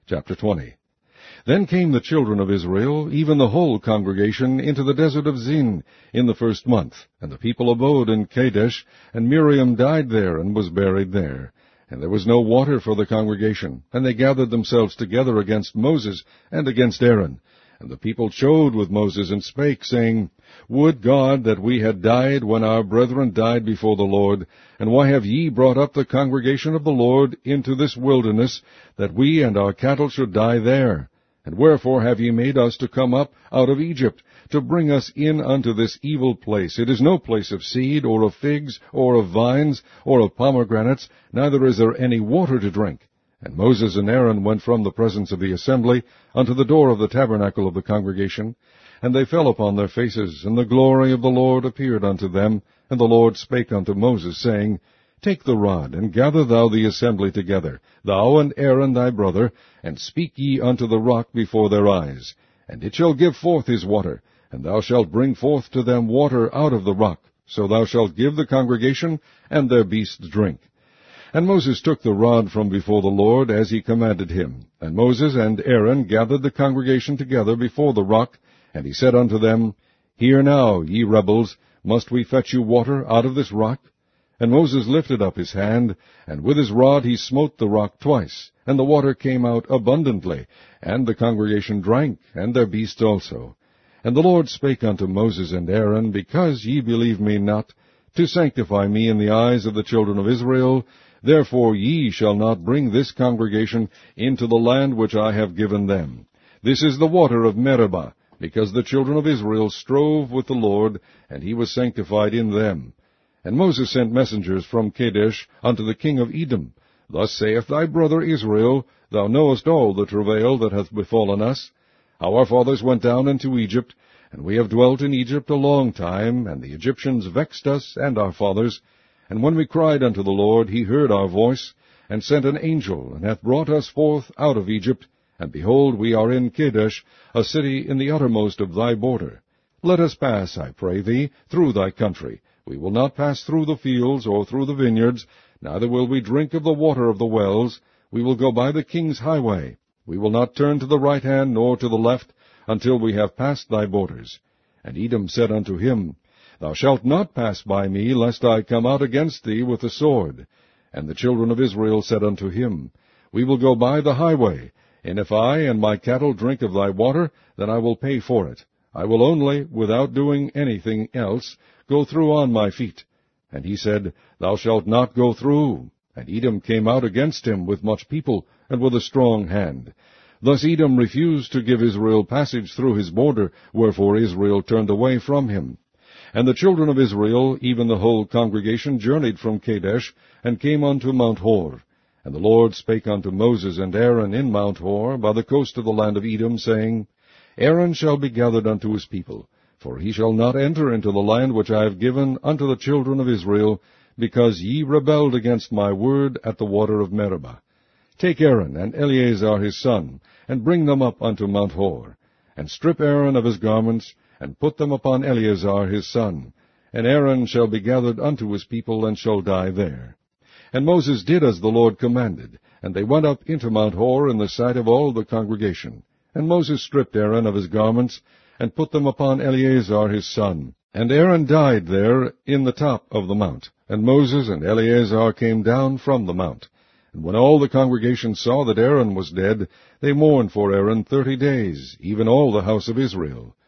Chapter 20. Then came the children of Israel, even the whole congregation, into the desert of Zin in the 1st month. And the people abode in Kadesh, and Miriam died there, and was buried there. And there was no water for the congregation, and they gathered themselves together against Moses and against Aaron. And the people chode with Moses, and spake, saying, Would God that we had died when our brethren died before the Lord! And why have ye brought up the congregation of the Lord into this wilderness, that we and our cattle should die there? And wherefore have ye made us to come up out of Egypt, to bring us in unto this evil place? It is no place of seed, or of figs, or of vines, or of pomegranates, neither is there any water to drink. And Moses and Aaron went from the presence of the assembly unto the door of the tabernacle of the congregation. And they fell upon their faces, and the glory of the Lord appeared unto them. And the Lord spake unto Moses, saying, Take the rod, and gather thou the assembly together, thou and Aaron thy brother, and speak ye unto the rock before their eyes. And it shall give forth his water, and thou shalt bring forth to them water out of the rock. So thou shalt give the congregation and their beasts drink. And Moses took the rod from before the Lord, as he commanded him. And Moses and Aaron gathered the congregation together before the rock, and he said unto them, Hear now, ye rebels, must we fetch you water out of this rock? And Moses lifted up his hand, and with his rod he smote the rock twice, and the water came out abundantly, and the congregation drank, and their beasts also. And the Lord spake unto Moses and Aaron, Because ye believe me not, to sanctify me in the eyes of the children of Israel, therefore ye shall not bring this congregation into the land which I have given them. This is the water of Meribah, because the children of Israel strove with the Lord, and he was sanctified in them. And Moses sent messengers from Kadesh unto the king of Edom. Thus saith thy brother Israel, Thou knowest all the travail that hath befallen us, how our fathers went down into Egypt, and we have dwelt in Egypt a long time, and the Egyptians vexed us and our fathers. And when we cried unto the Lord, he heard our voice, and sent an angel, and hath brought us forth out of Egypt. And behold, we are in Kadesh, a city in the uttermost of thy border. Let us pass, I pray thee, through thy country. We will not pass through the fields, or through the vineyards, neither will we drink of the water of the wells. We will go by the king's highway. We will not turn to the right hand, nor to the left, until we have passed thy borders. And Edom said unto him, Thou shalt not pass by me, lest I come out against thee with the sword. And the children of Israel said unto him, We will go by the highway, and if I and my cattle drink of thy water, then I will pay for it. I will only, without doing anything else, go through on my feet. And he said, Thou shalt not go through. And Edom came out against him with much people, and with a strong hand. Thus Edom refused to give Israel passage through his border, wherefore Israel turned away from him. And the children of Israel, even the whole congregation, journeyed from Kadesh, and came unto Mount Hor. And the Lord spake unto Moses and Aaron in Mount Hor, by the coast of the land of Edom, saying, Aaron shall be gathered unto his people, for he shall not enter into the land which I have given unto the children of Israel, because ye rebelled against my word at the water of Meribah. Take Aaron and Eleazar his son, and bring them up unto Mount Hor, and strip Aaron of his garments, and put them upon Eleazar his son. And Aaron shall be gathered unto his people, and shall die there. And Moses did as the Lord commanded, and they went up into Mount Hor in the sight of all the congregation. And Moses stripped Aaron of his garments, and put them upon Eleazar his son. And Aaron died there in the top of the mount. And Moses and Eleazar came down from the mount. And when all the congregation saw that Aaron was dead, they mourned for Aaron 30 days, even all the house of Israel.